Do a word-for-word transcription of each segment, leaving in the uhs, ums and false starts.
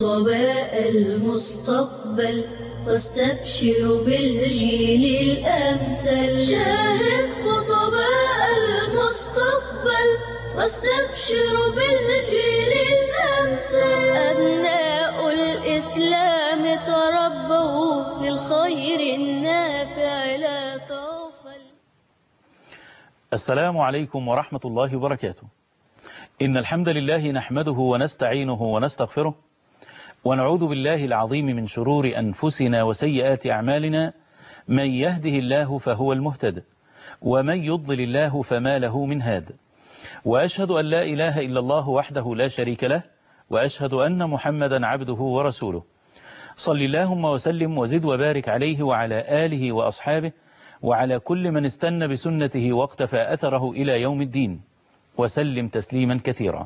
خطباء المستقبل واستبشروا بالجيل الأمثل. شاهد خطباء المستقبل واستبشروا بالجيل الأمثل. أبناء الإسلام تربوا للخير النافع لا تغفل. السلام عليكم ورحمة الله وبركاته. إن الحمد لله نحمده ونستعينه ونستغفره ونعوذ بالله العظيم من شرور أنفسنا وسيئات أعمالنا. من يهده الله فهو المهتد ومن يضلل الله فما له من هاد. وأشهد أن لا إله إلا الله وحده لا شريك له، وأشهد أن محمدا عبده ورسوله. صل اللهم وسلم وزد وبارك عليه وعلى آله وأصحابه وعلى كل من استنى بسنته واقتفى أثره إلى يوم الدين، وسلم تسليما كثيرا.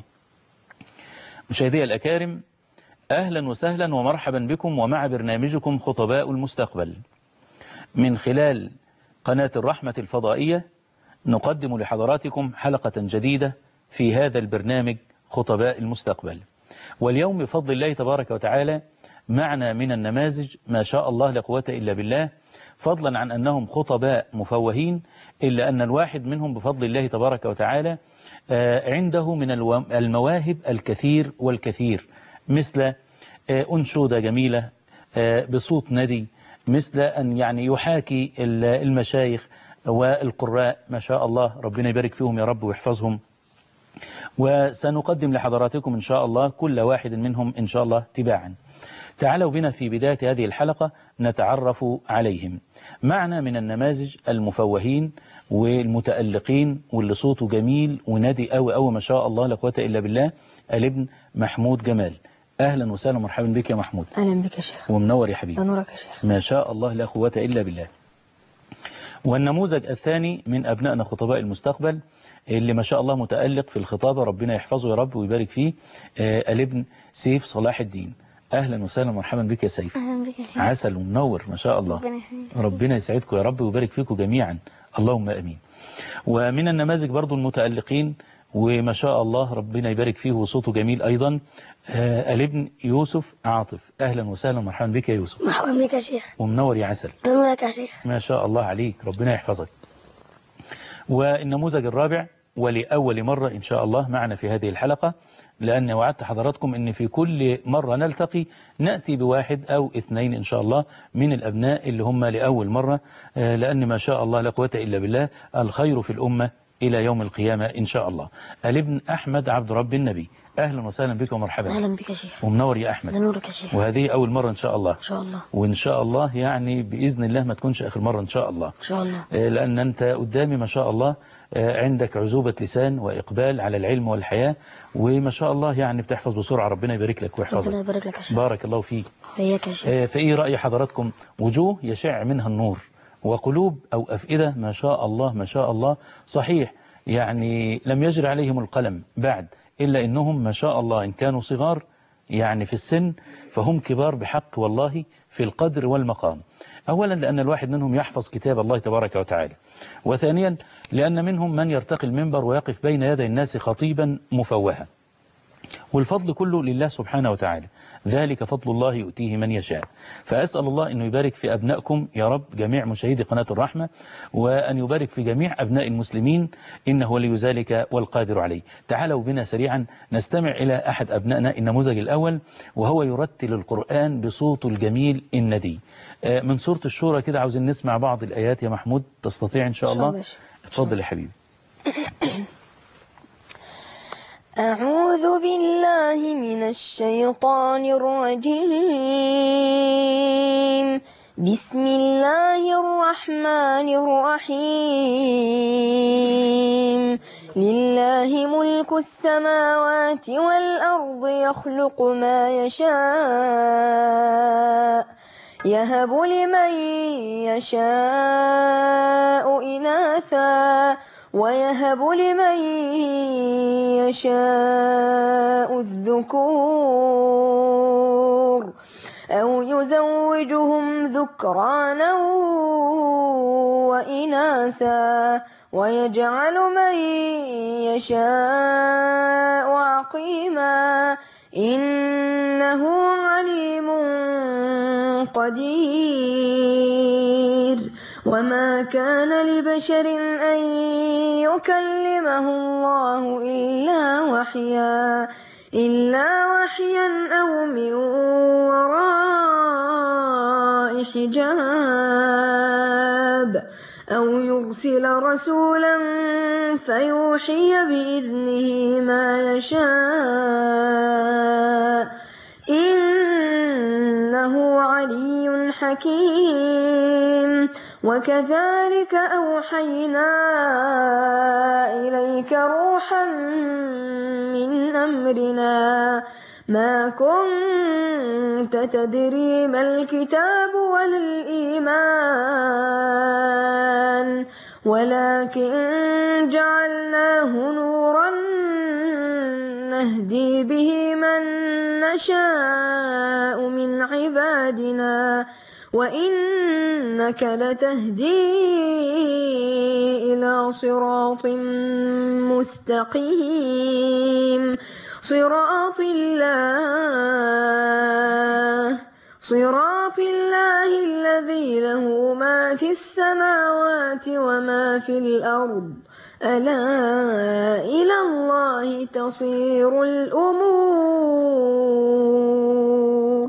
مشاهدي الأكارم، أهلا وسهلا ومرحبا بكم ومع برنامجكم خطباء المستقبل. من خلال قناة الرحمة الفضائية نقدم لحضراتكم حلقة جديدة في هذا البرنامج خطباء المستقبل. واليوم بفضل الله تبارك وتعالى معنا من النماذج ما شاء الله لا قوة إلا بالله، فضلا عن أنهم خطباء مفوهين، إلا أن الواحد منهم بفضل الله تبارك وتعالى عنده من المواهب الكثير والكثير، مثل أنشودة جميلة بصوت ندي، مثل أن يعني يحاكي المشايخ والقراء ما شاء الله، ربنا يبارك فيهم يا رب ويحفظهم. وسنقدم لحضراتكم إن شاء الله كل واحد منهم إن شاء الله تباعا. تعالوا بنا في بداية هذه الحلقة نتعرف عليهم. معنا من النماذج المفوهين والمتألقين واللي صوته جميل وندي أوي أوي ما شاء الله لا قوة إلا بالله، الابن محمود جمال. أهلا وسهلا ومرحبا بك يا محمود. أهلا بك يا شيخ. ومنور يا حبيبي. نورك يا شيخ. ما شاء الله لا قوة إلا بالله. والنموذج الثاني من أبنائنا خطباء المستقبل اللي ما شاء الله متألق في الخطابة، ربنا يحفظه يا رب ويبارك فيه، آه الابن سيف صلاح الدين. أهلا وسهلا ومرحبا بك يا سيف. أهلا بك يا شيخ. عسل ومنور ما شاء الله. ربنا يحفظك. ربنا يسعدكم يا رب ويبارك فيكم جميعا، اللهم أمين. ومن النماذج برضو المتألقين وما شاء الله ربنا يبارك فيه وصوته جميل أيضا، آه الابن يوسف عاطف. أهلا وسهلا ومرحبا بك يا يوسف. مرحبا بك يا شيخ. ومنور يا عسل. نورك يا شيخ. ما شاء الله عليك، ربنا يحفظك. والنموذج الرابع ولأول مرة إن شاء الله معنا في هذه الحلقة، لأن وعدت حضراتكم أن في كل مرة نلتقي نأتي بواحد أو اثنين إن شاء الله من الأبناء اللي هم لأول مرة، لأن ما شاء الله لا قوة إلا بالله الخير في الأمة إلى يوم القيامة إن شاء الله. الابن أحمد عبد رب النبي. أهلا وسهلا بك ومرحبا. أهلا بك يا شيخ. ومنور يا أحمد. نورك يا شيخ. وهذه أول مرة إن شاء الله. إن شاء الله. وإن شاء الله يعني بإذن الله ما تكونش آخر مرة إن شاء الله. إن شاء الله. لأن أنت قدامي ما شاء الله عندك عزوبة لسان وإقبال على العلم والحياة، وما شاء الله يعني بتحفظ بسرعة، ربنا يبارك لك ويحفظك. ربنا يبارك لك يا شيخ. بارك الله فيك. فياك يا شيخ. فإيه رأي حضراتكم؟ وجوه يشع منها النور وقلوب أو أفئدة ما شاء الله ما شاء الله، صحيح يعني لم يجري عليهم القلم بعد، إلا إنهم ما شاء الله إن كانوا صغار يعني في السن فهم كبار بحق والله في القدر والمقام. أولا لأن الواحد منهم يحفظ كتاب الله تبارك وتعالى، وثانيا لأن منهم من يرتقي المنبر ويقف بين يدي الناس خطيبا مفوها، والفضل كله لله سبحانه وتعالى، ذلك فضل الله يؤتيه من يشاء. فأسأل الله أنه يبارك في أبنائكم يا رب، جميع مشاهدي قناة الرحمة، وأن يبارك في جميع أبناء المسلمين، إنه ولي ذلك والقادر عليه. تعالوا بنا سريعا نستمع إلى أحد أبنائنا النموذج الأول، وهو يرتل القرآن بصوت الجميل الندي. من سورة الشورى كده عاوزين نسمع بعض الآيات يا محمود، تستطيع إن شاء الله؟ اتفضل يا حبيبي. أعوذ بالله من الشيطان الرجيم. بسم الله الرحمن الرحيم. لله ملك السماوات والأرض يخلق ما يشاء يهب لمن يشاء إناثا ويهب لمن يشاء الذكور أو يزوجهم ذكرانا وإناثا ويجعل من يشاء عقيما إنه عليم قدير. وما كان لبشر أن يكلمه الله إلا وحيا إلا وحيا أو من وراء حجاب أو يرسل رسولا فيوحي بإذنه ما يشاء إنه علي حكيم. وكذلك أوحينا إليك روحا من أمرنا ما كنت تدري ما الكتاب ولا الإيمان ولكن جعلناه نورا نهدي به من نشاء من عبادنا وإنك لتهدي إلى صراط مستقيم صراط الله صراط الله الذي له ما في السماوات وما في الأرض ألا إلى الله تصير الأمور.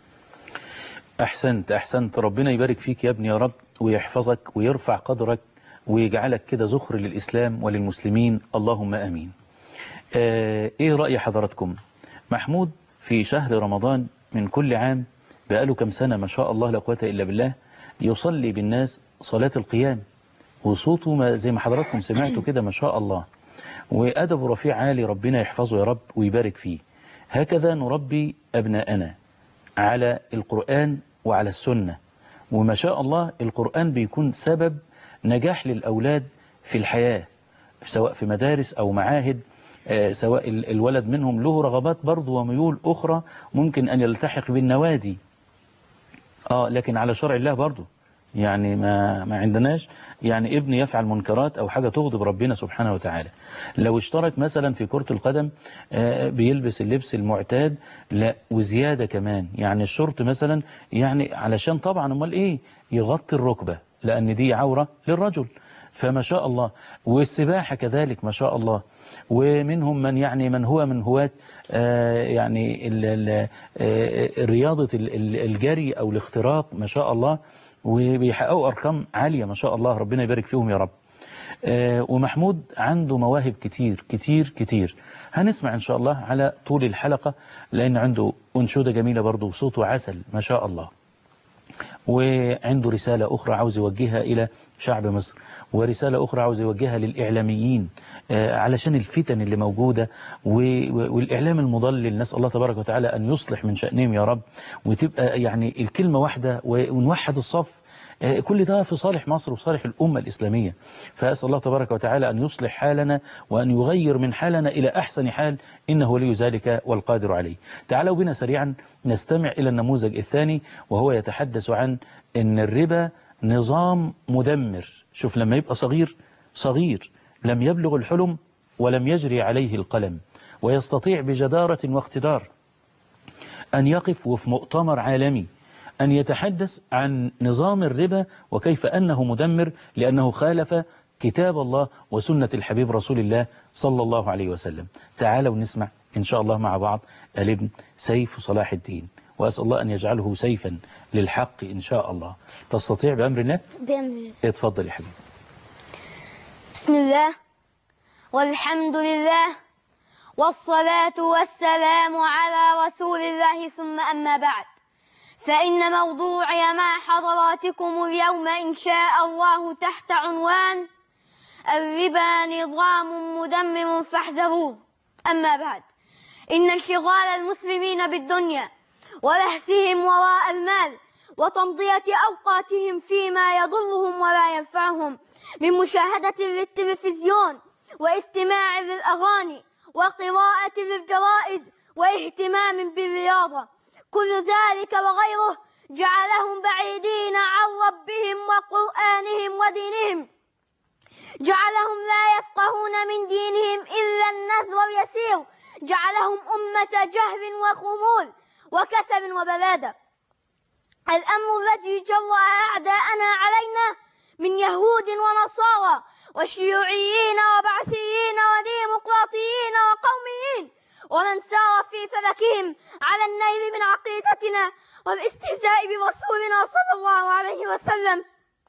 أحسنت أحسنت، ربنا يبارك فيك يا ابني يا رب، ويحفظك ويرفع قدرك ويجعلك كده ذخر للإسلام وللمسلمين، اللهم آمين. آه إيه رأي حضراتكم؟ محمود في شهر رمضان من كل عام بقاله كم سنة ما شاء الله لا قوة إلا بالله يصلي بالناس صلاة القيام، وصوته ما زي ما حضراتكم سمعتوا كده ما شاء الله، وأدب رفيع عالي، ربنا يحفظه يا رب ويبارك فيه. هكذا نربي أبناءنا على القرآن وعلى السنة، وما شاء الله القرآن بيكون سبب نجاح للأولاد في الحياة، سواء في مدارس أو معاهد، سواء الولد منهم له رغبات برضو وميول أخرى ممكن أن يلتحق بالنوادي، آه لكن على شرع الله برضو، يعني ما ما عندناش يعني ابن يفعل منكرات أو حاجة تغضب ربنا سبحانه وتعالى. لو اشترك مثلا في كرة القدم بيلبس اللبس المعتاد، لا وزيادة كمان، يعني الشورت مثلا يعني علشان طبعا امال ايه يغطي الركبة، لأن دي عورة للرجل، فما شاء الله. والسباحة كذلك ما شاء الله، ومنهم من يعني من هو من هواة يعني رياضة الجري أو الاختراق ما شاء الله، وبيحققوا أرقام عالية ما شاء الله، ربنا يبارك فيهم يا رب. ومحمود عنده مواهب كتير كتير كتير، هنسمع إن شاء الله على طول الحلقة، لأن عنده أنشودة جميلة برضه وصوته عسل ما شاء الله، وعنده رسالة أخرى عاوز يوجهها إلى شعب مصر، ورسالة أخرى عاوز يوجهها للإعلاميين علشان الفتن اللي موجودة والإعلام المضلل، نسأل الله تبارك وتعالى أن يصلح من شأنهم يا رب، وتبقى يعني الكلمة واحدة ونوحد الصف، كل ده في صالح مصر وصالح الأمة الإسلامية. فأسأل الله تبارك وتعالى أن يصلح حالنا وأن يغير من حالنا إلى أحسن حال، إنه ولي ذلك والقادر عليه. تعالوا بنا سريعا نستمع إلى النموذج الثاني، وهو يتحدث عن أن الربا نظام مدمر. شوف لما يبقى صغير صغير لم يبلغ الحلم ولم يجري عليه القلم، ويستطيع بجدارة واقتدار أن يقف وفي مؤتمر عالمي أن يتحدث عن نظام الربا وكيف أنه مدمر، لأنه خالف كتاب الله وسنة الحبيب رسول الله صلى الله عليه وسلم. تعالوا نسمع إن شاء الله مع بعض الابن سيف صلاح الدين، وأسأل الله أن يجعله سيفا للحق إن شاء الله. تستطيع بأمر الله؟ بأمر. اتفضل يا حبيبي. بسم الله والحمد لله والصلاة والسلام على رسول الله، ثم أما بعد، فإن موضوعي مع حضراتكم اليوم إن شاء الله تحت عنوان الربا نظام مدمر فاحذروه. أما بعد، إن انشغال المسلمين بالدنيا ولهثهم وراء المال وتمضية أوقاتهم فيما يضرهم ولا ينفعهم من مشاهدة للتلفزيون واستماع للأغاني وقراءة للجرائد واهتمام بالرياضة، كل ذلك وغيره جعلهم بعيدين عن ربهم وقرآنهم ودينهم، جعلهم لا يفقهون من دينهم إلا النذر اليسير جعلهم أمة جهل وخمول وكسل وبلادة. الأمر الذي جرأ أعداءنا علينا من يهود ونصارى وشيوعيين وبعثيين وديمقراطيين وقوميين ومن سار في فلكهم على النيل من عقيدتنا والاستهزاء برسولنا صلى الله عليه وسلم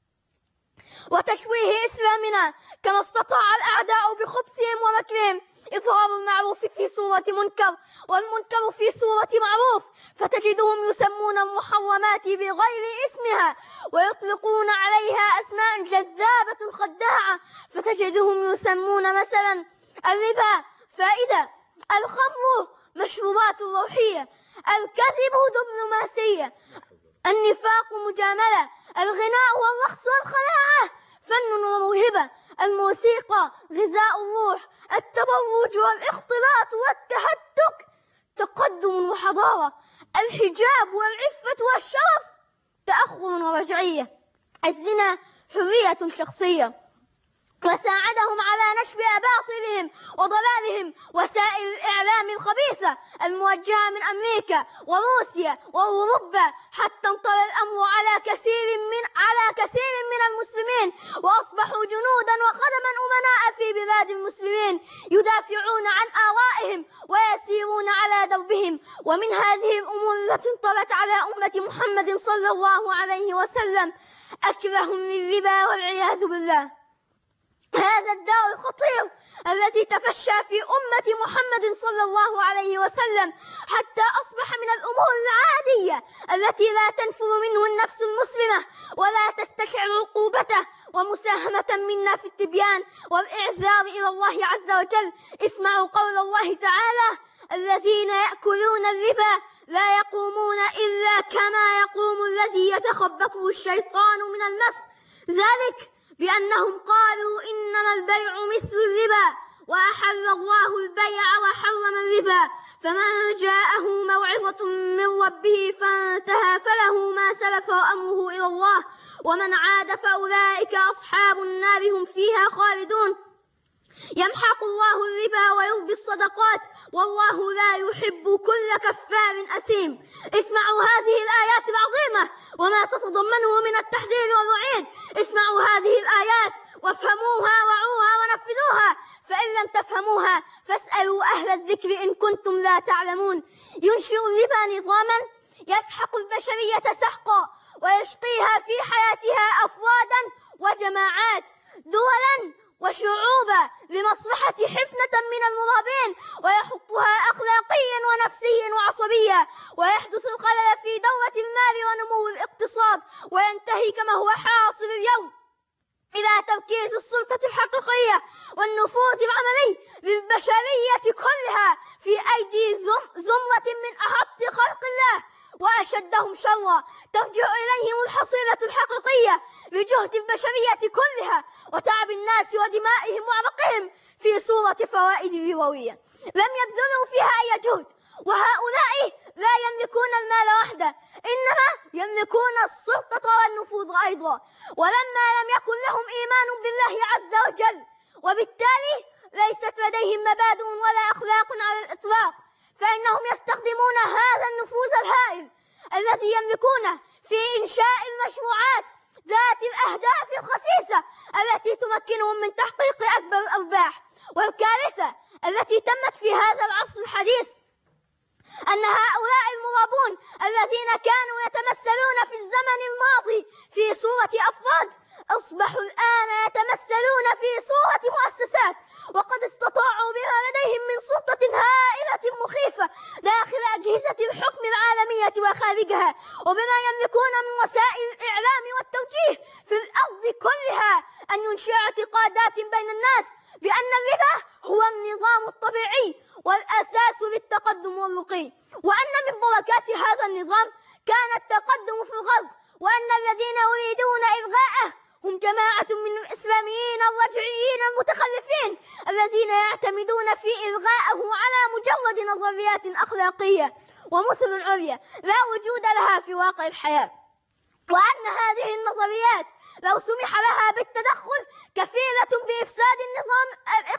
وتشويه إسلامنا، كما استطاع الأعداء بخبثهم ومكرهم إظهار المعروف في صورة منكر والمنكر في صورة معروف، فتجدهم يسمون المحرمات بغير اسمها ويطلقون عليها أسماء جذابة خداعة، فتجدهم يسمون مثلا الربا فائدة، الخمر مشروبات روحية، الكذب دبلوماسية، النفاق مجاملة، الغناء والرقص والخلاعة فن وموهبة، الموسيقى غذاء الروح، التبرج والاختلاط والتهتك تقدم وحضارة، الحجاب والعفة والشرف تأخر ورجعية، الزنا حرية شخصية. وساعدهم على نشر أباطيلهم وضلالهم وسائل الإعلام الخبيثة الموجهة من أمريكا وروسيا وأوروبا، حتى انطلى الأمر على كثير من على كثير من المسلمين وأصبحوا جنودا وخدما أمناء في بلاد المسلمين يدافعون عن آرائهم ويسيرون على دربهم. ومن هذه الأمور التي انطلت على أمة محمد صلى الله عليه وسلم أكلهم للربا والعياذ بالله. هذا الداء الخطير الذي تفشى في أمة محمد صلى الله عليه وسلم حتى أصبح من الأمور العادية التي لا تنفر منه النفس المسلمة ولا تستشعر عقوبته، ومساهمة منا في التبيان والإعذار إلى الله عز وجل. اسمعوا قول الله تعالى: الذين يأكلون الربا لا يقومون إلا كما يقوم الذي يتخبطه الشيطان من المس، ذلك بأنهم قالوا إنما البيع مثل الربا وأحل الله البيع وحرم الربا، فمن جاءه موعظة من ربه فانتهى فله ما سلف وأمره إلى الله ومن عاد فأولئك أصحاب النار هم فيها خالدون. يمحق الله الربا ويربي الصدقات والله لا يحب كل كفار أثيم. اسمعوا هذه الآيات العظيمة وما تتضمنه من التحذير والوعيد. اسمعوا هذه الآيات وافهموها وعوها ونفذوها، فإن لم تفهموها فاسألوا أهل الذكر إن كنتم لا تعلمون. ينشئ الربا نظاما يسحق البشرية سحقا ويشقيها في حياتها أفرادا وجماعات، دولا وشعوبا لمصلحة حفنة من المرابين، ويحطها أخلاقيا ونفسيا وعصبيا، ويحدث الخلل في دورة المال ونمو الاقتصاد، وينتهي كما هو حاصل اليوم إلى تركيز السلطة الحقيقية والنفوذ العملي للبشرية كلها في أيدي زمرة من أحط خلق الله وأشدهم شرا، ترجع إليهم الحصيلة الحقيقية لجهد البشرية كلها وتعب الناس ودمائهم وعرقهم في صورة فوائد ربوية لم يبذلوا فيها أي جهد. وهؤلاء لا يملكون المال وحده، إنما يملكون السلطة والنفوذ أيضا، ولما لم يكن لهم إيمان بالله عز وجل وبالتالي ليست لديهم مبادئ ولا أخلاق على الإطلاق، فإنهم يستخدمون هذا النفوذ الهائل الذي يملكونه في إنشاء المشروعات ذات الأهداف الخسيسة التي تمكنهم من تحقيق أكبر الأرباح. والكارثة التي تمت في هذا العصر الحديث أن هؤلاء المرابون الذين كانوا يتمثلون في الزمن الماضي في صورة أفراد أصبحوا الآن يتمثلون في صورة مؤسسات، وقد استطاعوا بما لديهم من سلطة هائلة مخيفة داخل أجهزة الحكم العالمية وخارجها، وبما يملكون من وسائل الإعلام والتوجيه في الأرض كلها أن ينشئ اعتقادات بين الناس بأن الربا هو النظام الطبيعي والأساس للتقدم والرقي، وأن من بركات هذا النظام كان التقدم في الغرب، وأن الذين يريدون إلغاءه هم جماعة من الإسلاميين الرجعيين المتخلفين الذين يعتمدون في إلغائه على مجرد نظريات أخلاقية ومثل عليا لا وجود لها في واقع الحياة، وأن هذه النظريات لو سمح لها بالتدخل كفيلة بإفساد النظام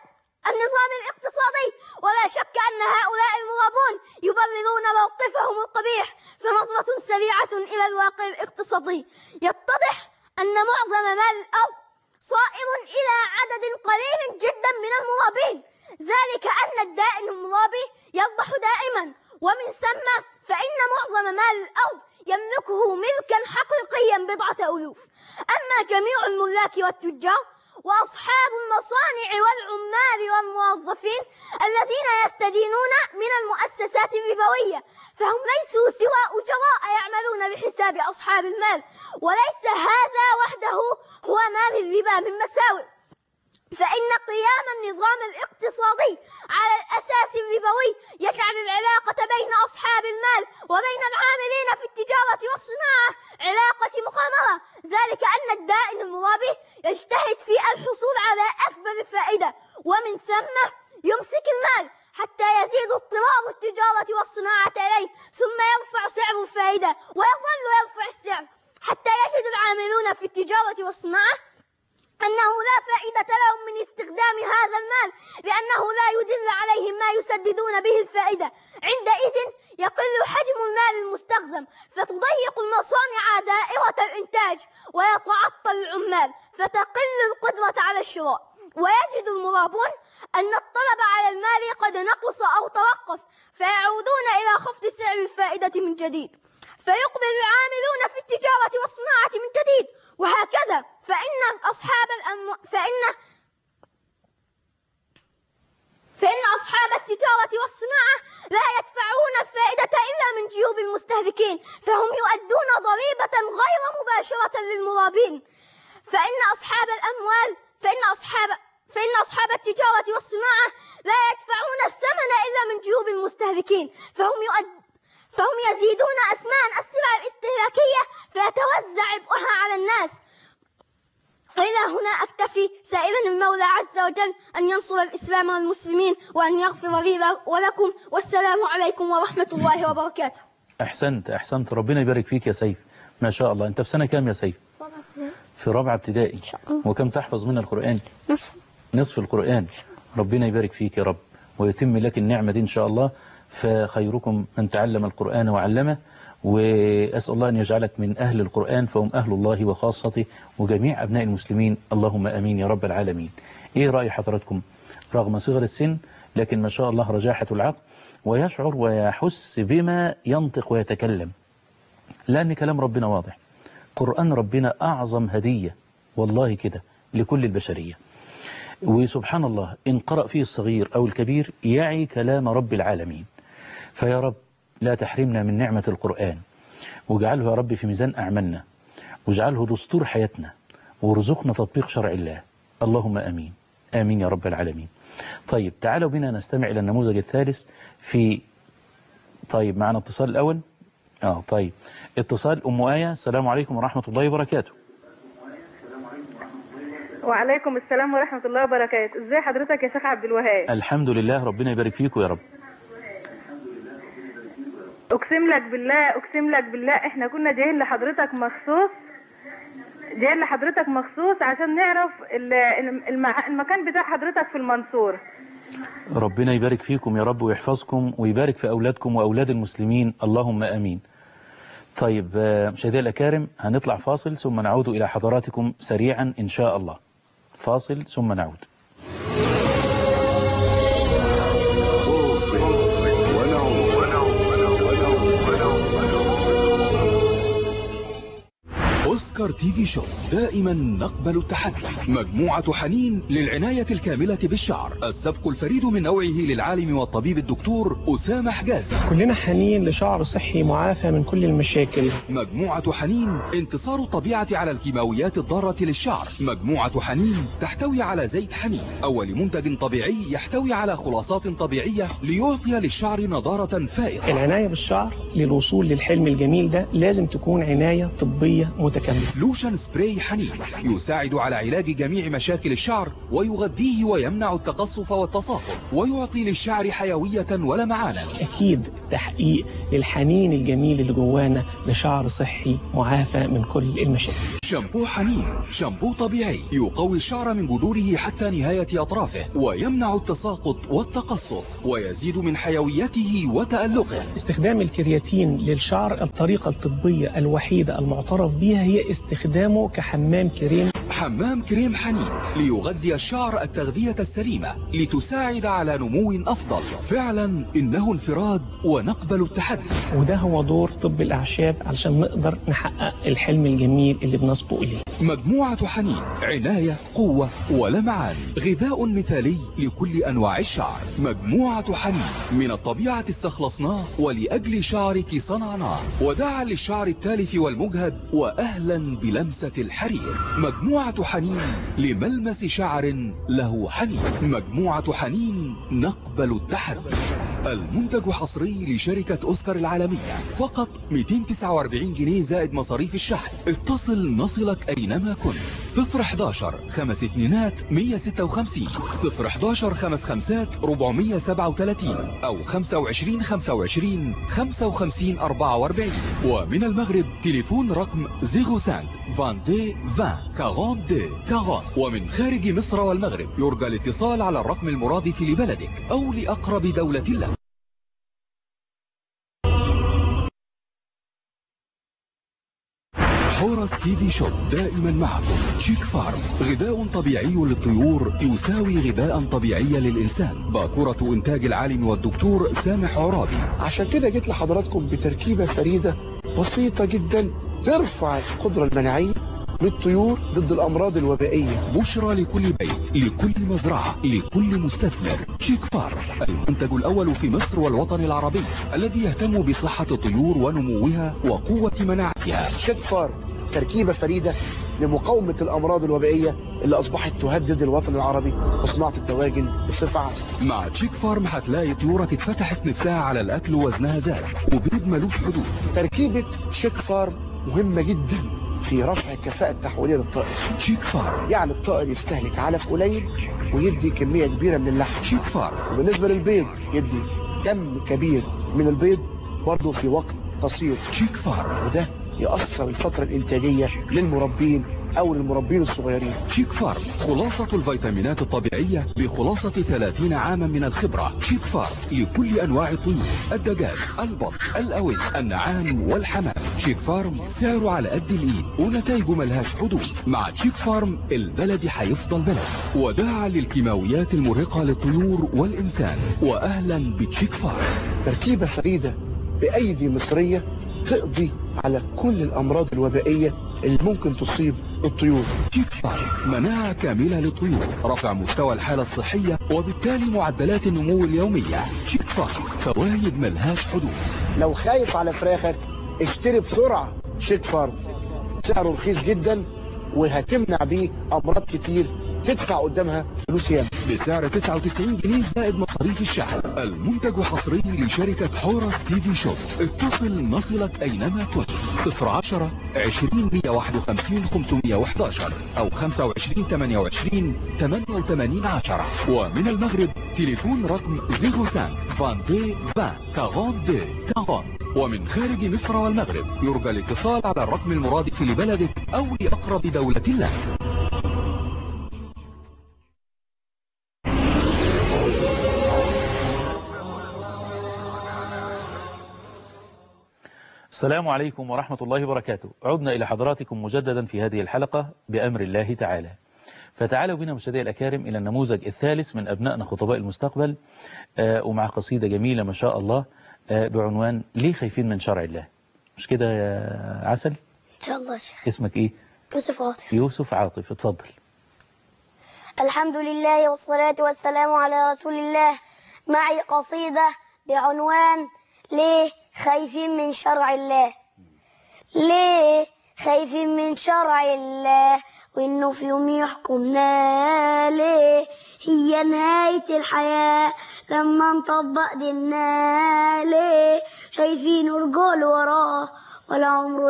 النظام الاقتصادي. ولا شك أن هؤلاء المرابون يبررون موقفهم القبيح. فنظرة سريعة إلى الواقع الاقتصادي يتضح أن معظم مال الأرض صائر إلى عدد قليل جدا من المرابين، ذلك أن الدائن المرابي يربح دائما، ومن ثم فإن معظم مال الأرض يملكه ملكا حقيقيا بضعة ألوف. أما جميع الملاك والتجار وأصحاب المصانع والعمال والموظفين الذين يستدينون من المؤسسات الربوية فهم ليسوا سوى أجراء يعملون بحساب أصحاب المال، وليس هذا وحده هو مال الربا من مساوئ. فإن قيام النظام الاقتصادي على الأساس الربوي يجعل العلاقة بين أصحاب المال وبين العاملين في التجارة والصناعة علاقة مخامرة، ذلك أن الدائن المرابي يجتهد في الحصول على أكبر الفائدة، ومن ثم يمسك المال حتى يزيد اضطرار التجارة والصناعة إليه، ثم يرفع سعر الفائدة ويظل يرفع السعر حتى يجد العاملون في التجارة والصناعة أنه لا فائدة لهم من استخدام هذا المال، لأنه لا يدل عليهم ما يسددون به الفائدة. عندئذ يقل حجم المال المستخدم، فتضيق المصانع دائرة الإنتاج، ويتعطل العمال، فتقل القدرة على الشراء. ويجد المرابون أن الطلب على المال قد نقص أو توقف، فيعودون إلى خفض سعر الفائدة من جديد، فيقبل العاملون في التجارة والصناعة من جديد، وهكذا. فإن أصحاب الأمو... فإن فإن أصحاب التجارة والصناعة لا يدفعون الفائدة إلا من جيوب المستهلكين، فهم يؤدون ضريبة غير مباشرة للمرابين. فإن أصحاب الأموال فإن أصحاب فإن أصحاب التجارة والصناعة لا يدفعون الثمن إلا من جيوب المستهلكين، فهم يؤد... فهم يزيدون أثمان السلع الاستهلاكية فيتوزع عبئها على الناس. وإلى هنا أكتفي، سائلا المولى عز وجل أن ينصر الإسلام والمسلمين وأن يغفر لي ولكم، والسلام عليكم ورحمة الله وبركاته. أحسنت أحسنت، ربنا يبارك فيك يا سيف، ما شاء الله. أنت في سنة كام يا سيف؟ في رابعة ابتدائي. وكم تحفظ من القرآن؟ نصف نصف القرآن. ربنا يبارك فيك يا رب ويتم لك النعمة دي إن شاء الله. فخيركم من تعلم القرآن وعلمه، وأسأل الله أن يجعلك من أهل القرآن، فهم أهل الله وخاصته وجميع أبناء المسلمين، اللهم أمين يا رب العالمين. إيه رأي حضراتكم؟ رغم صغر السن لكن ما شاء الله رجاحة العقل، ويشعر ويحس بما ينطق ويتكلم، لأن كلام ربنا واضح. قرآن ربنا أعظم هدية والله كده لكل البشرية، وسبحان الله إن قرأ فيه الصغير أو الكبير يعي كلام رب العالمين. فيا رب لا تحرمنا من نعمة القرآن، واجعله يا رب في ميزان أعمالنا، واجعله دستور حياتنا، وارزقنا تطبيق شرع الله، اللهم آمين آمين يا رب العالمين. طيب تعالوا بنا نستمع إلى النموذج الثالث في طيب معنا اتصال الأول. آه طيب اتصال أم آية. السلام عليكم ورحمة الله وبركاته. وعليكم السلام ورحمة الله وبركاته. ازي حضرتك يا شيخ عبد الوهاب؟ الحمد لله، ربنا يبارك فيكم يا رب. اقسم لك بالله اقسم لك بالله احنا كنا جايين لحضرتك مخصوص جايين لحضرتك مخصوص عشان نعرف المكان بتاع حضرتك في المنصورة. ربنا يبارك فيكم يا رب ويحفظكم ويبارك في أولادكم وأولاد المسلمين، اللهم آمين. طيب مشاهدينا الأكارم، هنطلع فاصل ثم نعود إلى حضراتكم سريعا إن شاء الله. فاصل ثم نعود. أوسكار تي في شو، دائما نقبل التحدي. مجموعة حنين للعناية الكاملة بالشعر، السبق الفريد من نوعه للعالم والطبيب الدكتور أسامة حجازي. كلنا حنين لشعر صحي معافى من كل المشاكل. مجموعة حنين انتصار الطبيعة على الكيماويات الضارة للشعر. مجموعة حنين تحتوي على زيت حنين، أول منتج طبيعي يحتوي على خلاصات طبيعية ليعطي للشعر نضارة فائقة. العناية بالشعر للوصول للحلم الجميل ده لازم تكون عناية طبية متكاملة. لوشن سبراي حنين يساعد على علاج جميع مشاكل الشعر ويغذيه ويمنع التقصف والتساقط ويعطي للشعر حيوية ولمعانا. أكيد تحقيق للحنين الجميل اللي جوانا لشعر صحي معافى من كل المشاكل. شامبو حنين شامبو طبيعي يقوي الشعر من جذوره حتى نهاية أطرافه ويمنع التساقط والتقصف ويزيد من حيويته وتألقه. استخدام الكرياتين للشعر الطريقة الطبية الوحيدة المعترف بها هي استخدامه كحمام كريم. حمام كريم حنين ليغذي الشعر التغذية السليمة لتساعد على نمو أفضل. فعلا إنه انفراد ونقبل التحدي. وده هو دور طب الأعشاب علشان نقدر نحقق الحلم الجميل اللي بنسبق إليه. مجموعة حنين عناية قوة ولمعان غذاء مثالي لكل أنواع الشعر. مجموعة حنين من الطبيعة استخلصناه ولأجل شعرك صنعناه وداعا للشعر التالف والمجهد وأهلا بلمسة الحرير. مجموعة حنين لملمس شعر له حنين. مجموعة حنين نقبل التحدي. المنتج حصري لشركة أوسكار العالمية فقط مئتين وتسعة وأربعين جنيه زائد مصاريف الشحن. اتصل نصلك أينما كنت. صفر حداشر خمس اتنينات مية ستة وخمسين صفر حداشر خمس خمسات أربعمية سبعة وتلاتين أو خمسة وعشرين خمسة وعشرين خمسة وخمسين أربعة وأربعين. ومن المغرب تليفون رقم صفر خمسة اثنين عشرين عشرين أربعين. ومن خارج مصر والمغرب يرجى الاتصال على الرقم المرادف لبلدك أو لأقرب دولة لك. حورس تي في شوب دائما معكم. شيك فارم غذاء طبيعي للطيور يساوي غذاء طبيعي للإنسان. باكورة إنتاج العالم والدكتور سامح عرابي. عشان كده جيت لحضراتكم بتركيبة فريدة بسيطة جدا ترفع القدرة المناعية للطيور ضد الأمراض الوبائية. بشرى لكل بيت لكل مزرعة لكل مستثمر. شيك فارم المنتج الأول في مصر والوطن العربي الذي يهتم بصحة الطيور ونموها وقوة مناعتها. شيك فارم تركيبة فريدة لمقاومة الأمراض الوبائية اللي أصبحت تهدد الوطن العربي وصناعة الدواجن بصفة عامة. مع تشيك فارم هتلاقي طيورك اتفتحت نفسها على الأكل ووزنها زاد وبيض ملوش حدود. تركيبة شيك فارم مهمة جدا في رفع الكفاءة التحويلية للطائر. شيك فارم يعني الطائر يستهلك علف قليل ويدي كمية كبيرة من اللحم. شيك فارم. وبالنسبة للبيض يدي كم كبير من البيض برضه في وقت قصير. شيك فارم. وده يأثر الفترة الإنتاجية للمربين أو للمربين الصغيرين. شيك فارم خلاصة الفيتامينات الطبيعية بخلاصة ثلاثين عاما من الخبرة. شيك فارم لكل أنواع الطيور الدجاج البط الأوز النعام والحمام. شيك فارم سعره على قد الإيد ونتائجه ملهاش حدود. مع شيك فارم البلد هيفضل بلد. وداعا للكيماويات المرهقة للطيور والإنسان. وأهلا بشيك فارم. تركيبة فريدة بأيدي مصرية تقضي على كل الأمراض الوبائية اللي ممكن تصيب الطيور. شيك فارم مناعة كاملة للطيور، رفع مستوى الحالة الصحية وبالتالي معدلات النمو اليومية. شيك فارم فوائد ملهاش حدود. لو خايف على فراخك اشتري بسرعة شيك فارم، سعره رخيص جدا وهتمنع بيه أمراض كتير تدفع قدامها فلوس ياما. بسعر تسعة وتسعين جنيه زائد مصاريف الشحن. المنتج حصري لشركة حورس تي في شوب. اتصل نصلك أينما كنت. صفر عشرة عشرين مية واحد وخمسين خمسمية وحداشر أو خمسة وعشرين تمانية وعشرين تمانية وتمانين عشرة. ومن المغرب تليفون رقم صفر خمسة اثنين عشرين عشرين أربعين. ومن خارج مصر والمغرب يرجى الاتصال على الرقم المرادف لبلدك أو لأقرب دولة لك. السلام عليكم ورحمة الله وبركاته. عدنا إلى حضراتكم مجددا في هذه الحلقة بأمر الله تعالى. فتعالوا بنا مشاهدي الأكارم إلى النموذج الثالث من أبنائنا خطباء المستقبل، آه ومع قصيدة جميلة ما شاء الله آه بعنوان ليه خايفين من شرع الله. مش كده يا عسل؟ إن شاء الله شيخ. اسمك إيه؟ يوسف عاطف. يوسف عاطف، اتفضل. الحمد لله والصلاة والسلام على رسول الله. معي قصيدة بعنوان ليه خايفين من شرع الله. ليه خايفين من شرع الله وإنه في يوم يحكمنا. ليه هي نهاية الحياة لما نطبق ديننا. ليه شايفين رجال وراه ولا عمره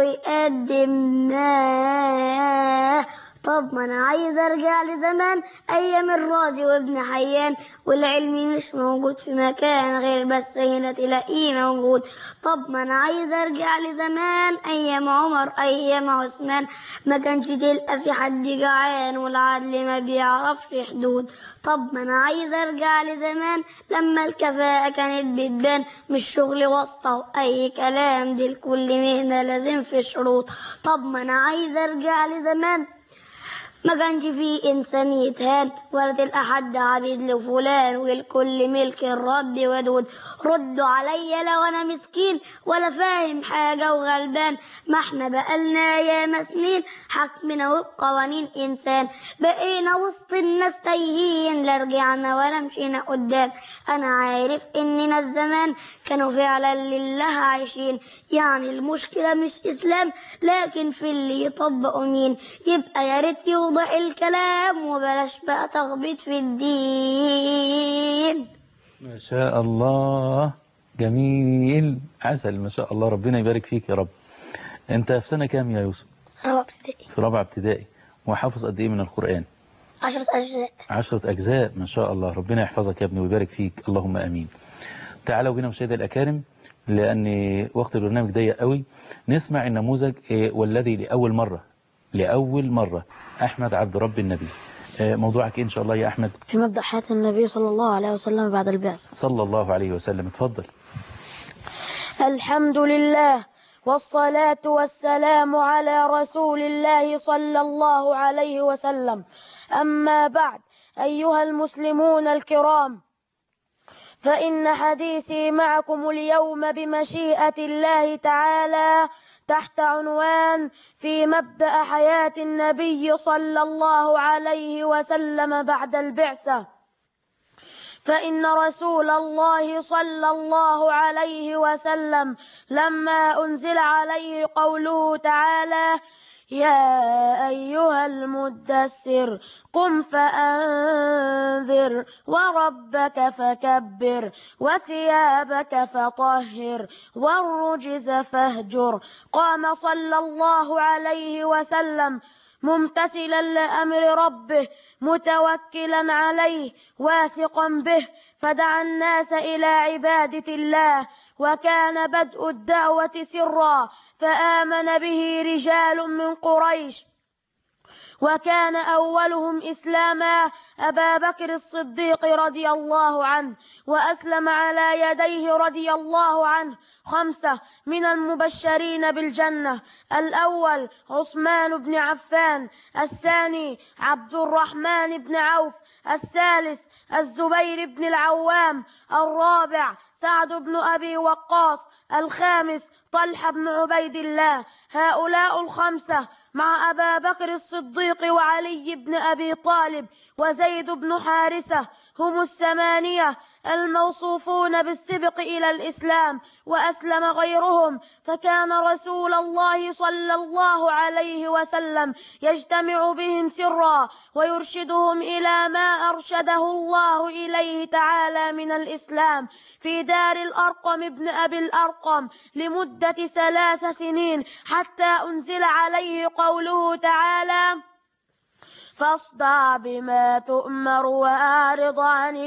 يقدمناه. طب ما انا عايز ارجع لزمان ايام الرازي وابن حيان، والعلم مش موجود في مكان غير بس هنا تلاقيه موجود. طب ما انا عايز ارجع لزمان ايام عمر ايام عثمان، ما كانش تلقى في حد جعان والعدل ما بيعرفش حدود. طب ما انا عايز ارجع لزمان لما الكفاءة كانت بتبان، مش شغل واسطة واي كلام، دي لكل مهنة لازم في شروط. طب ما انا عايز ارجع لزمان ما كانش فيه إنسان يتهان، ولا تلقى حد عبيد لفلان، والكل ملك الرب ودود. ردوا عليا لو أنا مسكين ولا فاهم حاجة وغلبان، ما احنا بقالنا ياما سنين حكمنا وبقوانين إنسان، بقينا وسط الناس تايهين، لا رجعنا ولا مشينا قدام. أنا عارف إننا الزمان كانوا فعلا لله عايشين، يعني المشكلة مش إسلام لكن في اللي يطبقوا مين. يبقى يا ريت يوضح الكلام وبلاش بقى تخبيط في الدين. ما شاء الله، جميل، عسل، ما شاء الله، ربنا يبارك فيك يا رب. انت في سنة كام يا يوسف؟ رابعة ابتدائي. في رابعة ابتدائي. وحافظ قد ايه من القرآن؟ عشرة أجزاء. عشرة أجزاء، ما شاء الله، ربنا يحفظك يا ابني ويبارك فيك، اللهم أمين. تعالوا بنا مشاهدي الأكارم، لأن وقت البرنامج ضيق قوي، نسمع النموذج والذي لأول مرة لأول مرة أحمد عبد رب النبي. موضوعك إيه إن شاء الله يا أحمد؟ في مبدأ حياة النبي صلى الله عليه وسلم بعد البعثة. صلى الله عليه وسلم، اتفضل. الحمد لله والصلاة والسلام على رسول الله صلى الله عليه وسلم. أما بعد، أيها المسلمون الكرام، فإن حديثي معكم اليوم بمشيئة الله تعالى تحت عنوان في مبدأ حياة النبي صلى الله عليه وسلم بعد البعثة. فإن رسول الله صلى الله عليه وسلم لما أنزل عليه قوله تعالى: يا أيها المدثر قم فأنذر وربك فكبر وثيابك فطهر والرجز فاهجر، قام صلى الله عليه وسلم ممتثلا لأمر ربه متوكلا عليه واثقا به، فدعا الناس إلى عبادة الله، وكان بدء الدعوة سرا، فآمن به رجال من قريش، وكان أولهم إسلاما أبا بكر الصديق رضي الله عنه، وأسلم على يديه رضي الله عنه خمسة من المبشرين بالجنة: الأول عثمان بن عفان، الثاني عبد الرحمن بن عوف، الثالث الزبير بن العوام، الرابع سعد بن أبي وقاص، الخامس طلحة بن عبيد الله. هؤلاء الخمسة مع أبا بكر الصديق وعلي بن أبي طالب وزيد بن حارثة هم الثمانية الموصوفون بالسبق إلى الإسلام، وأسلم غيرهم، فكان رسول الله صلى الله عليه وسلم يجتمع بهم سرا ويرشدهم إلى ما أرشده الله إليه تعالى من الإسلام في دار الأرقم بن أبي الأرقم لمدة ثلاث سنين، حتى أنزل عليه قوله تعالى: فاصدع بما تؤمر وأعرض عن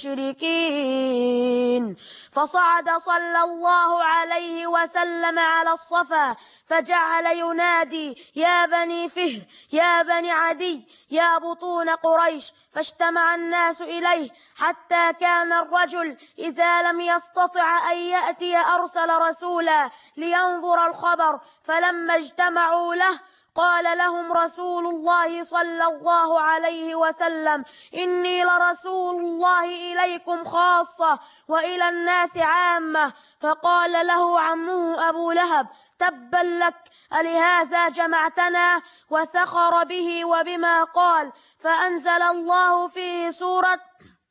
المشركين. فصعد صلى الله عليه وسلم على الصفا فجعل ينادي: يا بني فهر، يا بني عدي، يا بطون قريش، فاجتمع الناس إليه، حتى كان الرجل إذا لم يستطع أن يأتي أرسل رسولا لينظر الخبر، فلما اجتمعوا له قال لهم رسول الله صلى الله عليه وسلم: إني لرسول الله إليكم خاصة وإلى الناس عامة. فقال له عمه أبو لهب: تبا لك، ألهذا جمعتنا؟ وسخر به وبما قال، فأنزل الله فيه سورة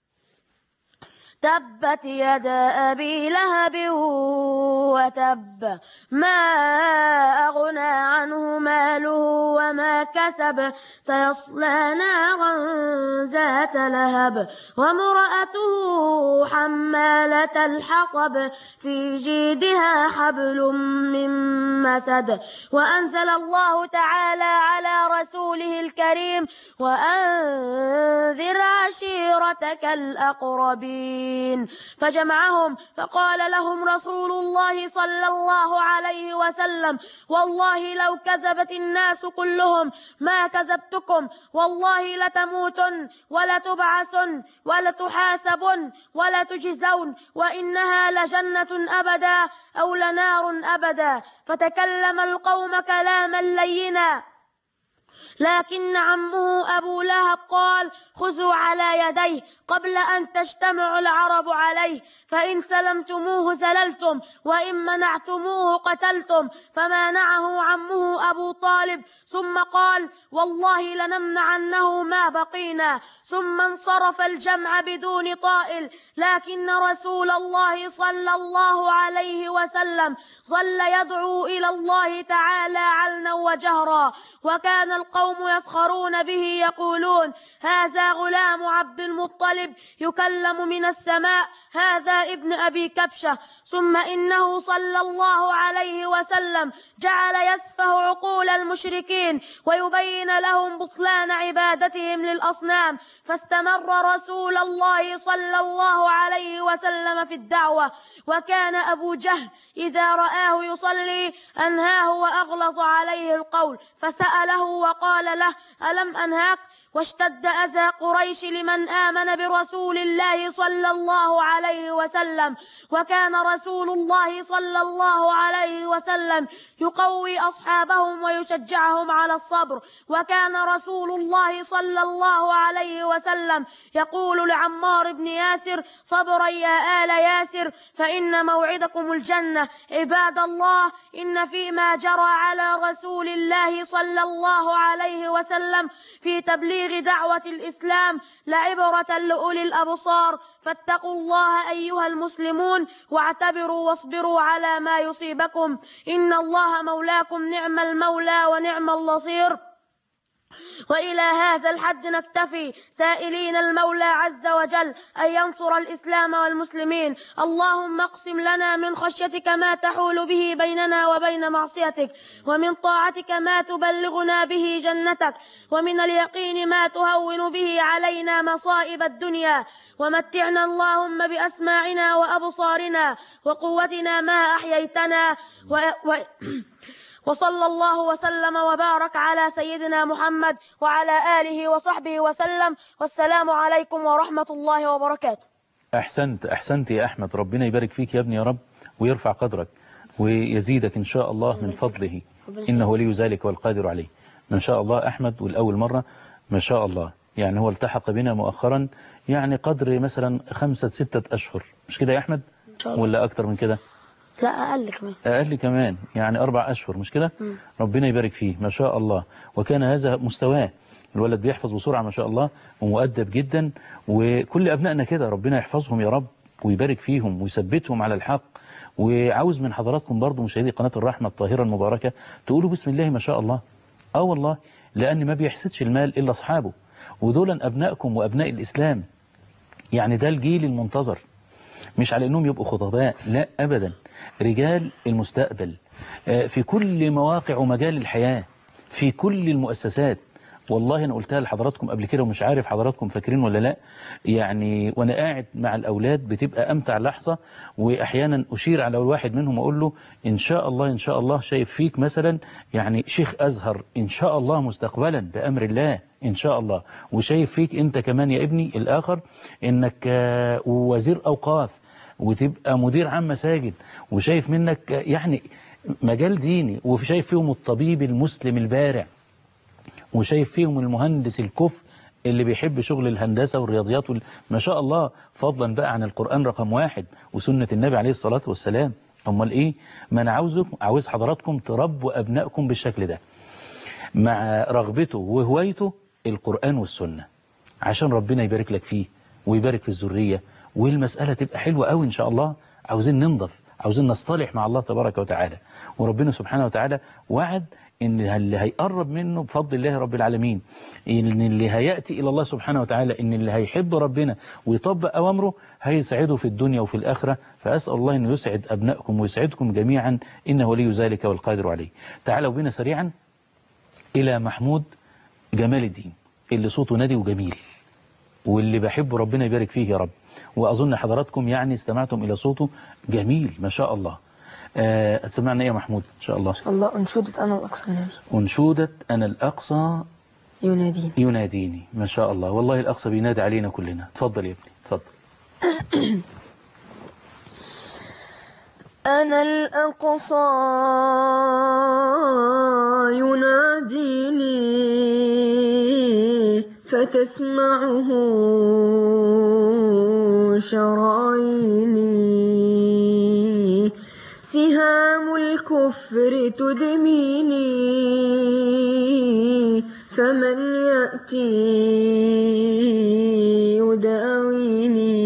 تبت يدا أبي لهب وتب، ما أغنى عنه ماله وما كسب سيصلى نارا ذات لهب وامرأته حمالة الحطب في جيدها حبل من مسد. وأنزل الله تعالى على رسوله الكريم وأنذر عشيرتك الأقربين، فجمعهم فقال لهم رسول الله صلى الله عليه وسلم: والله لو كذبت الناس كلهم ما كذبتكم، والله لتموتن ولتبعثن ولتحاسبن ولتجزون، وإنها لجنة أبدا أو لنار أبدا. فتكلم القوم كلاما لينا، لكن عمه أبو لهب قال: خذوا على يديه قبل أن تجتمع العرب عليه، فإن سلمتموه زللتم وإن منعتموه قتلتم. فمانعه عمه أبو طالب، ثم قال: والله لنمنعنه ما بقينا. ثم انصرف الجمع بدون طائل، لكن رسول الله صلى الله عليه وسلم ظل يدعو إلى الله تعالى علنا وجهرا، وكان القوم يسخرون به يقولون: هذا غلام عبد المطلب يكلم من السماء، هذا ابن أبي كبشة. ثم إنه صلى الله عليه وسلم جعل يسفه عقول المشركين ويبين لهم بطلان عبادتهم للأصنام، فاستمر رسول الله صلى الله عليه وسلم في الدعوة. وكان أبو جهل إذا رآه يصلي أنهاه وأغلظ عليه القول، فسأله وقال له: ألم أنهاك؟ واشتد أذى قريش لمن آمن برسول الله صلى الله عليه وسلم. وكان رسول الله صلى الله عليه وسلم يقوي أصحابهم ويشجعهم على الصبر. وكان رسول الله صلى الله عليه وسلم يقول لعمار بن ياسر: صبرا يا آل ياسر فإن موعدكم الجنة. عباد الله، إن فيما جرى على رسول الله صلى الله عليه وسلم في تبليغ دعوة الإسلام لعبرة لأولي الأبصار، فاتقوا الله أيها المسلمون واعتبروا واصبروا على ما يصيبكم، إن الله مولاكم نعم المولى ونعم النصير. وإلى هذا الحد نكتفي، سائلين المولى عز وجل أن ينصر الإسلام والمسلمين. اللهم اقسم لنا من خشيتك ما تحول به بيننا وبين معصيتك، ومن طاعتك ما تبلغنا به جنتك، ومن اليقين ما تهون به علينا مصائب الدنيا، ومتعنا اللهم بأسماعنا وأبصارنا وقوتنا ما أحييتنا و... و... وصلى الله وسلم وبارك على سيدنا محمد وعلى آله وصحبه وسلم، والسلام عليكم ورحمة الله وبركاته. أحسنت أحسنت يا أحمد، ربنا يبارك فيك يا ابني يا رب، ويرفع قدرك ويزيدك إن شاء الله من فضله، إنه ولي ذلك والقادر عليه. ما شاء الله أحمد، والأول مرة ما شاء الله، يعني هو التحق بنا مؤخرا يعني قدر مثلا خمسة ستة أشهر، مش كده يا أحمد؟ ولا أكتر من كده؟ لا أقل كمان أقل كمان، يعني أربع أشهر، مش كده؟ ربنا يبارك فيه ما شاء الله. وكان هذا مستواه، الولد بيحفظ بسرعة ما شاء الله ومؤدب جدا، وكل أبنائنا كده ربنا يحفظهم يا رب ويبارك فيهم ويثبتهم على الحق. وعاوز من حضراتكم برضو مشاهدي قناة الرحمة الطاهرة المباركة تقولوا بسم الله ما شاء الله. آه والله، لأن ما بيحسدش المال إلا أصحابه، ودولا أبنائكم وأبناء الإسلام، يعني ده الجيل المنتظر، مش على أنهم يبقوا خطباء، لا أبدا، رجال المستقبل في كل مواقع ومجال الحياة، في كل المؤسسات. والله أنا قلتها لحضراتكم قبل كده ومش عارف حضراتكم فاكرين ولا لا، يعني وأنا قاعد مع الأولاد بتبقى أمتع لحظة، وأحيانا أشير على الواحد منهم أقول له إن شاء الله إن شاء الله شايف فيك مثلا يعني شيخ أزهر إن شاء الله مستقبلا بأمر الله إن شاء الله، وشايف فيك أنت كمان يا ابني الآخر إنك وزير أوقاف وتبقى مدير عام مساجد، وشايف منك يعني مجال ديني، وشايف فيهم الطبيب المسلم البارع، وشايف فيهم المهندس الكفء اللي بيحب شغل الهندسة والرياضيات وال... ما شاء الله، فضلا بقى عن القرآن رقم واحد وسنة النبي عليه الصلاة والسلام. امال ايه؟ ما انا عاوزكم عاوز حضراتكم تربوا ابنائكم بالشكل ده، مع رغبته وهوايته القرآن والسنة، عشان ربنا يبارك لك فيه ويبارك في الذرية، والمسألة تبقى حلوة قوي إن شاء الله. عاوزين ننضف، عاوزين نصطلح مع الله تبارك وتعالى. وربنا سبحانه وتعالى وعد إن اللي هيقرب منه بفضل الله رب العالمين، إن اللي هيأتي إلى الله سبحانه وتعالى، إن اللي هيحب ربنا ويطبق أوامره هيسعده في الدنيا وفي الآخرة. فأسأل الله أن يسعد أبنائكم ويسعدكم جميعا، إنه ولي ذلك والقادر عليه. تعالوا بنا سريعا إلى محمود جمال الدين اللي صوته نادي وجميل، واللي بحبه ربنا يبارك فيه يا رب. وأظن حضراتكم يعني استمعتم إلى صوته جميل ما شاء الله. أه سمعنا إيه يا محمود إن شاء الله؟ إن شاء الله أنشودة أنا الأقصى ينادي. أنشودة أنا الأقصى يناديني يناديني ما شاء الله. والله الأقصى بينادي علينا كلنا. تفضل يا ابني تفضل. أنا الأقصى يناديني فتسمعه شراييني، سهام الكفر تدميني فمن يأتي يداويني،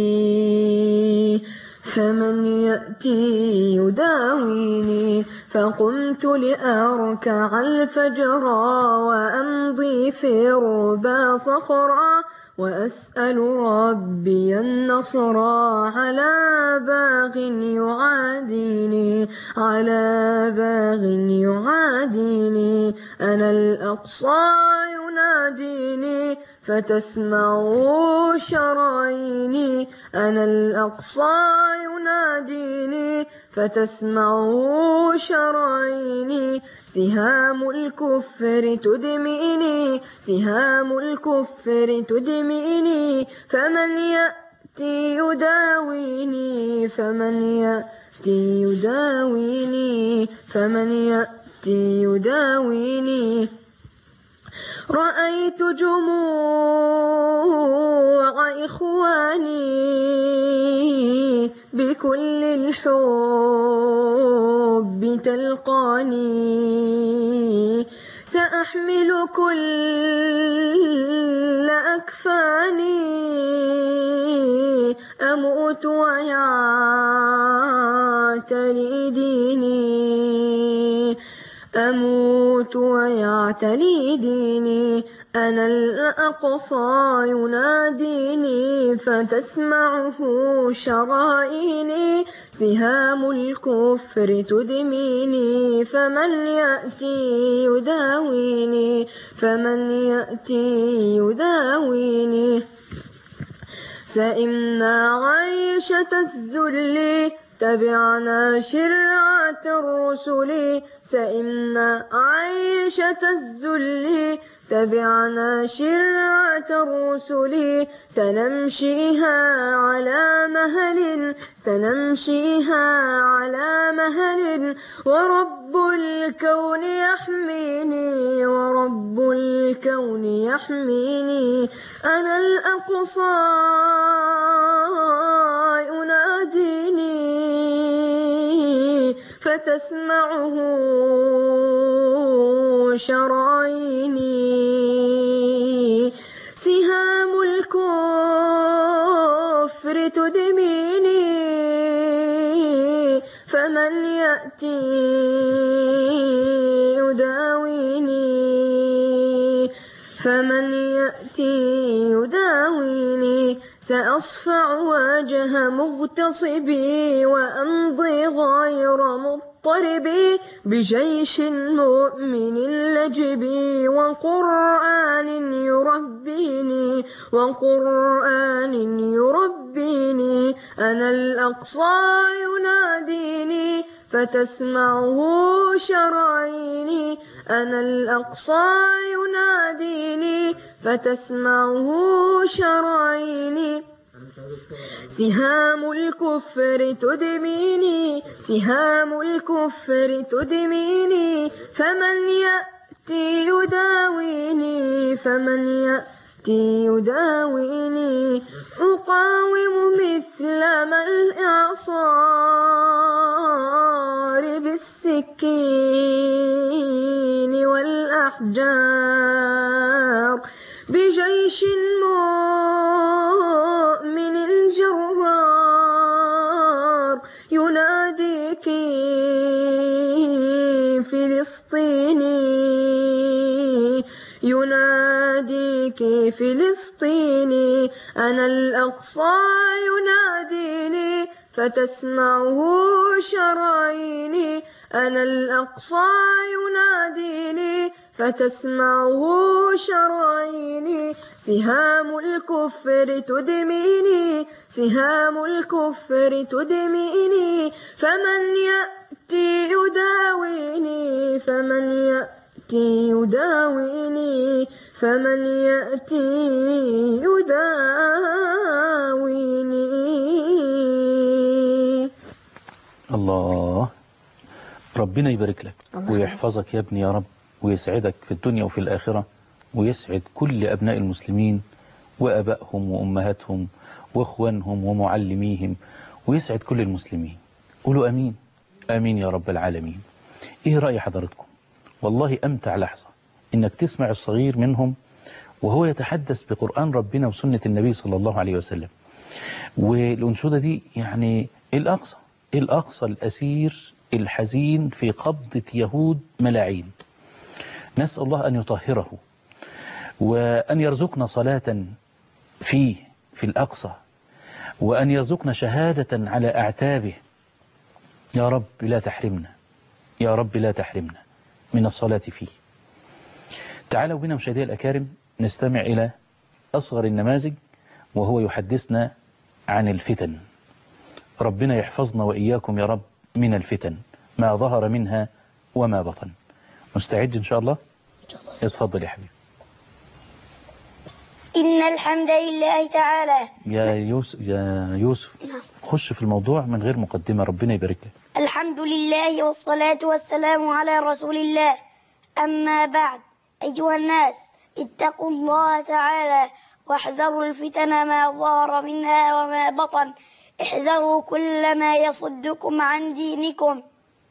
فمن يأتي يداويني. فقمت لأركع الفجر وأمضي في ربى صخرا، وأسأل ربي النصر على باغ يعاديني، على باغ يعاديني. أنا الأقصى يناديني فتسمع شراييني، أنا الأقصى يناديني فتسمع شراييني. سهام الكفر تدمئني، سهام الكفر تدمئني. فمن يأتي يداويني، فمن يأتي يداويني، فمن يأتي يداويني. رأيت جموع إخواني بكل الحب تلقاني، سأحمل كل أكفاني أموت ويعتلي ديني، أموت ويعتلي ديني. أنا الأقصى يناديني فتسمعه شراييني، سهام الكفر تدميني فمن يأتي يداويني، فمن يأتي يداويني. سئمنا عيشة الذل تبعنا شرعة الرسل، سئمنا عيشة الذل تبعنا شرعة الرسل. سنمشيها على مهل، سنمشيها على مهل. ورب الكون يحميني، ورب الكون يحميني. أنا الأقصى يناديني فتسمعه شراييني، سهام الكفر تدميني فمن يأتي يداويني، فمن يأتي يداويني. سأصفع وجه مغتصبي وأمضي غير مضطربي، بجيش مؤمن لجبي وقرآن يربيني، وقرآن يربيني. أنا الأقصى يناديني فتسمعه شراييني، أنا الأقصى يناديني فتسمعه شراييني. سهام الكفر تدميني، سهام الكفر تدميني. فمن يأتي يداويني، فمن يأتي يداويني. أقاوم مثل ما الإعصار بالسكين والأحجار، بجيش مؤمن جرار ينادي فلسطيني يناديك فلسطيني أنا الأقصى يناديني فتسمعه شراييني أنا الأقصى يناديني فتسمعه شراييني سهام الكفر تدميني سهام الكفر تدميني فمن يأتي يداويني فمن يأتي يداويني فمن يأتي يداويني. الله، ربنا يبارك لك ويحفظك يا ابني يا رب، ويسعدك في الدنيا وفي الآخرة، ويسعد كل أبناء المسلمين وأبائهم وأمهاتهم وإخوانهم ومعلميهم، ويسعد كل المسلمين. قولوا أمين آمين يا رب العالمين. إيه رأي حضرتكم؟ والله أمتع لحظة إنك تسمع الصغير منهم وهو يتحدث بقرآن ربنا وسنة النبي صلى الله عليه وسلم. والأنشودة دي يعني الأقصى الأقصى الأسير الحزين في قبضة يهود ملاعين، نسأل الله أن يطهره وأن يرزقنا صلاة فيه في الأقصى، وأن يرزقنا شهادة على أعتابه. يا رب لا تحرمنا، يا رب لا تحرمنا من الصلاة فيه. تعالوا بنا مشاهدي الأكارم نستمع إلى أصغر النماذج وهو يحدثنا عن الفتن. ربنا يحفظنا وإياكم يا رب من الفتن ما ظهر منها وما بطن. مستعد إن شاء الله؟ اتفضل يا حبيبي. إن الحمد لله تعالى. يا يوسف يا يوسف خش في الموضوع من غير مقدمة، ربنا يبارك لك. الحمد لله والصلاة والسلام على رسول الله. أما بعد، أيها الناس اتقوا الله تعالى واحذروا الفتن ما ظهر منها وما بطن. احذروا كل ما يصدكم عن دينكم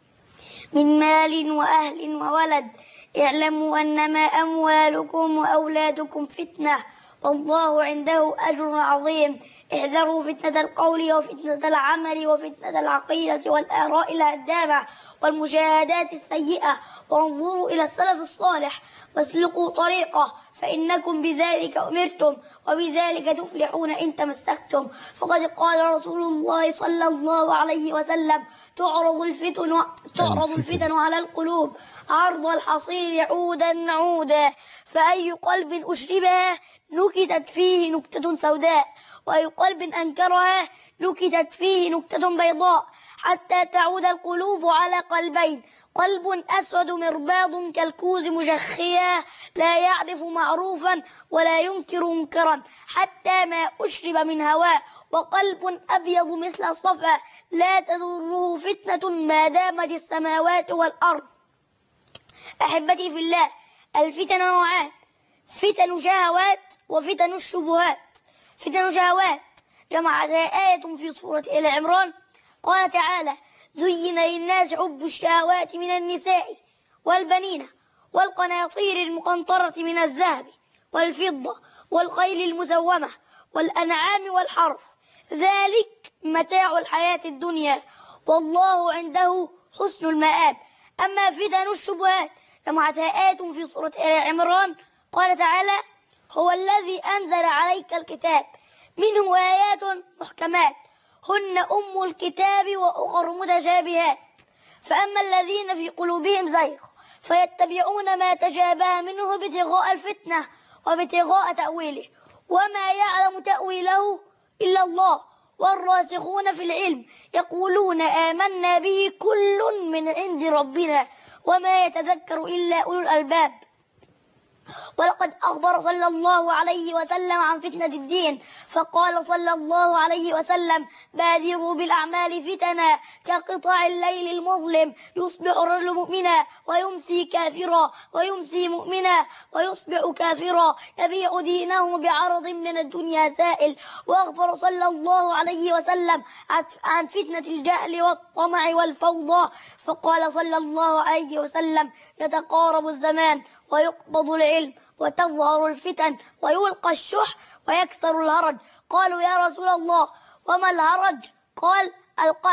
من مال وأهل وولد. اعلموا أنما أموالكم وأولادكم فتنة والله عنده أجر عظيم. احذروا فتنة القول وفتنة العمل وفتنة العقيدة والآراء الهدامة والمشاهدات السيئة، وانظروا إلى السلف الصالح واسلكوا طريقه فإنكم بذلك أمرتم وبذلك تفلحون إن تمسكتم. فقد قال رسول الله صلى الله عليه وسلم: تعرض الفتن تعرض الفتن على القلوب عرض الحصير عودا عودا، فأي قلب أشربها نكتت فيه نكتة سوداء، وأي قلب أنكرها نكتت فيه نكتة بيضاء، حتى تعود القلوب على قلبين: قلب أسود مرباض كالكوز مجخيا لا يعرف معروفا ولا ينكر منكرا حتى ما أشرب من هواء، وقلب أبيض مثل الصفا لا تضره فتنة ما دامت السماوات والأرض. أحبتي في الله، الفتن نوعان: فتن شهوات وفتن الشبهات. فتن شهوات جمعتها آية في سورة آل عمران، قال تعالى: زين للناس حب الشهوات من النساء والبنين والقناطير المقنطرة من الذهب والفضة والخيل المسومة والأنعام والحرث، ذلك متاع الحياة الدنيا والله عنده حسن المآب. أما فتن الشبهات جمعتها آية في سورة آل عمران، قال تعالى: هو الذي أنزل عليك الكتاب منه آيات محكمات هن أم الكتاب وأخر متشابهات، فأما الذين في قلوبهم زيغ فيتبعون ما تشابه منه ابتغاء الفتنة وابتغاء تأويله وما يعلم تأويله إلا الله، والراسخون في العلم يقولون آمنا به كل من عند ربنا وما يتذكر إلا أولو الألباب. ولقد أخبر صلى الله عليه وسلم عن فتنة الدين، فقال صلى الله عليه وسلم: بادروا بالأعمال فتنا كقطع الليل المظلم، يصبح الرجل مؤمنا ويمسي كافرا ويمسي مؤمنا ويصبح كافرا، يبيع دينه بعرض من الدنيا سائل. وأخبر صلى الله عليه وسلم عن فتنة الجهل والطمع والفوضى، فقال صلى الله عليه وسلم: يتقارب الزمان ويقبض العلم وتظهر الفتن ويلقى الشح ويكثر الهرج. قالوا: يا رسول الله وما الهرج؟ قال: القتل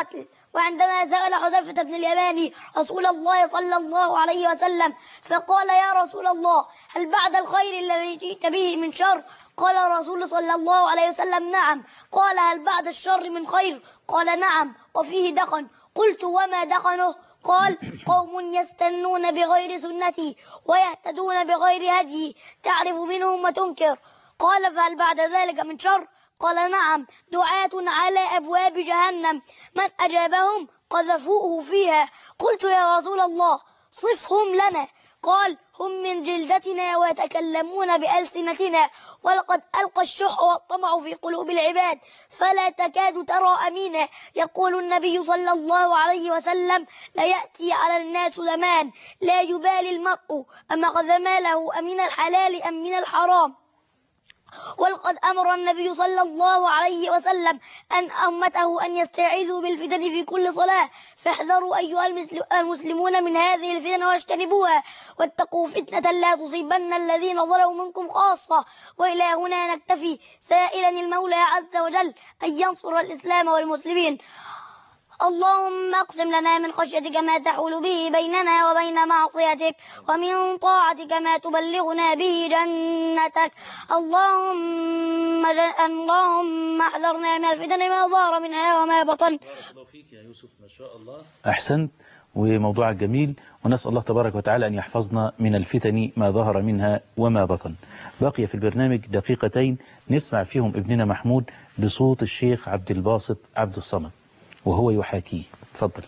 وعندما سأل حذيفة بن اليماني رسول الله صلى الله عليه وسلم فقال يا رسول الله هل بعد الخير الذي جئت به من شر؟ قال الرسول صلى الله عليه وسلم نعم. قال هل بعد الشر من خير؟ قال نعم وفيه دخن. قلت وما دخنه؟ قال قوم يستنون بغير سنتي ويهتدون بغير هدي تعرف منهم وتنكر. قال فهل بعد ذلك من شر؟ قال نعم دعاة على أبواب جهنم من أجابهم قذفوه فيها. قلت يا رسول الله صفهم لنا. قال هم من جلدتنا ويتكلمون بألسنتنا ولقد ألقى الشح والطمع في قلوب العباد فلا تكاد ترى أمينا. يقول النبي صلى الله عليه وسلم لا يأتي على الناس زمان لا يبالي المرء أم أخذ ماله أمين الحلال أم من الحرام. ولقد أمر النبي صلى الله عليه وسلم أن أمته أن يستعيذوا بالفتن في كل صلاة فاحذروا أيها المسلمون من هذه الفتن واجتنبوها واتقوا فتنة لا تصيبن الذين ظلموا منكم خاصة. وإلى هنا نكتفي سائلا المولى عز وجل أن ينصر الإسلام والمسلمين. اللهم اقسم لنا من خشيتك ما تحول به بيننا وبين معصيتك ومن طاعتك ما تبلغنا به جنتك. اللهم اللهم احذرنا من الفتن ما ظهر منها وما بطن. بارك الله فيك يا يوسف ما شاء الله أحسنت وموضوعك جميل ونسأل الله تبارك وتعالى أن يحفظنا من الفتن ما ظهر منها وما بطن. بقي في البرنامج دقيقتين نسمع فيهم ابننا محمود بصوت الشيخ عبد الباسط عبد الصمد وهو يحاكيه. تفضل.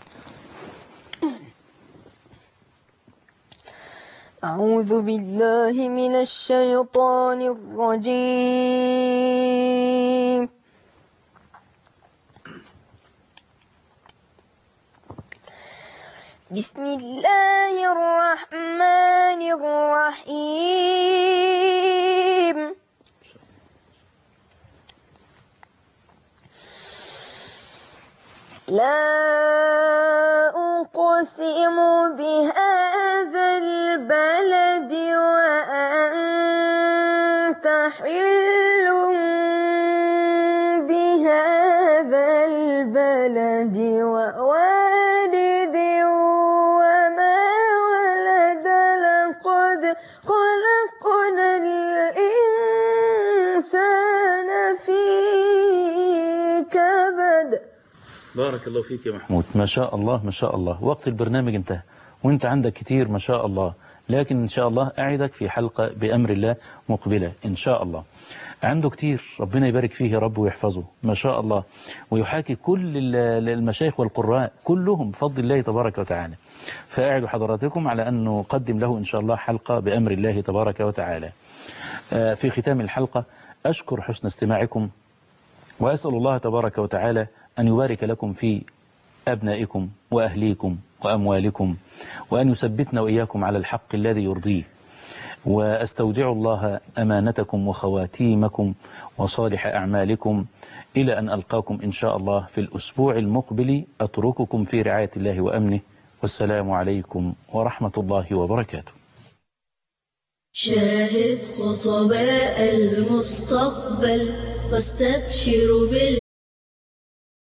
أعوذ بالله من الشيطان الرجيم. بسم الله الرحمن الرحيم. لا أقسم بهذا البلد وأنت حل بهذا البلد ووالد وما ولد لقد خلقنا الإنسان في كبد. بارك الله فيك يا محمود ما شاء الله ما شاء الله. وقت البرنامج انتهى وانت عندك كتير ما شاء الله لكن ان شاء الله اعدك في حلقة بأمر الله مقبلة ان شاء الله. عنده كتير ربنا يبارك فيه يا رب ويحفظه ما شاء الله ويحاكي كل المشايخ والقراء كلهم بفضل الله تبارك وتعالى. فأعد حضراتكم على أن نقدم له إن شاء الله حلقة بأمر الله تبارك وتعالى. في ختام الحلقة أشكر حسن استماعكم وأسأل الله تبارك وتعالى أن يبارك لكم في أبنائكم وأهليكم وأموالكم وأن يثبتنا وإياكم على الحق الذي يرضيه. وأستودع الله أمانتكم وخواتيمكم وصالح أعمالكم إلى أن ألقاكم إن شاء الله في الأسبوع المقبل. أترككم في رعاية الله وأمنه والسلام عليكم ورحمة الله وبركاته. شاهد خطباء المستقبل واستبشر بال